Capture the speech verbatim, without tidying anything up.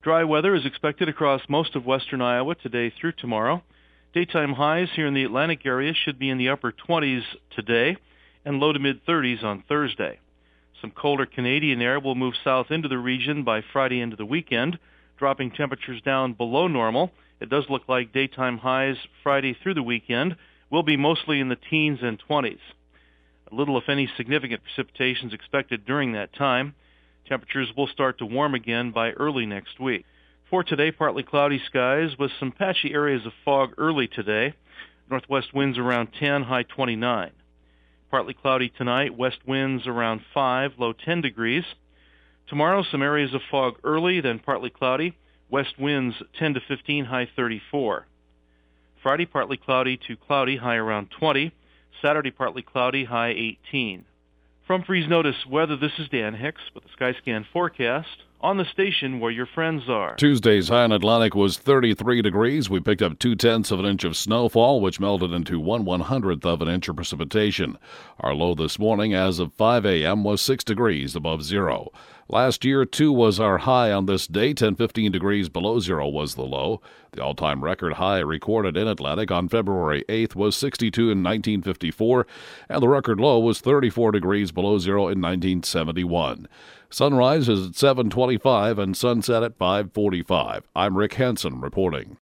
Dry weather is expected across most of western Iowa today through tomorrow. Daytime highs here in the Atlantic area should be in the upper twenties today and low to mid-thirties on Thursday. Some colder Canadian air will move south into the region by Friday into the weekend, dropping temperatures down below normal. It does look like daytime highs Friday through the weekend will be mostly in the teens and twenties. Little, if any, significant precipitation is expected during that time. Temperatures will start to warm again by early next week. For today, partly cloudy skies with some patchy areas of fog early today. Northwest winds around ten, high twenty-nine. Partly cloudy tonight, west winds around five, low ten degrees. Tomorrow, some areas of fog early, then partly cloudy. West winds ten to fifteen, high thirty-four. Friday, partly cloudy to cloudy, high around twenty. Saturday, partly cloudy, high eighteen. From Freeze Notice Weather, this is Dan Hicks with the Skyscan forecast on the station where your friends are. Tuesday's high in Atlantic was thirty-three degrees. We picked up two-tenths of an inch of snowfall, which melted into one one-hundredth of an inch of precipitation. Our low this morning as of five a.m. was six degrees above zero. Last year, two was our high on this day. ten, fifteen degrees below zero was the low. The all-time record high recorded in Atlantic on February eighth was sixty-two in nineteen fifty-four, and the record low was thirty-four degrees below zero in nineteen seventy-one. Sunrise is at seven twenty-five and sunset at five forty-five. I'm Rick Hansen reporting.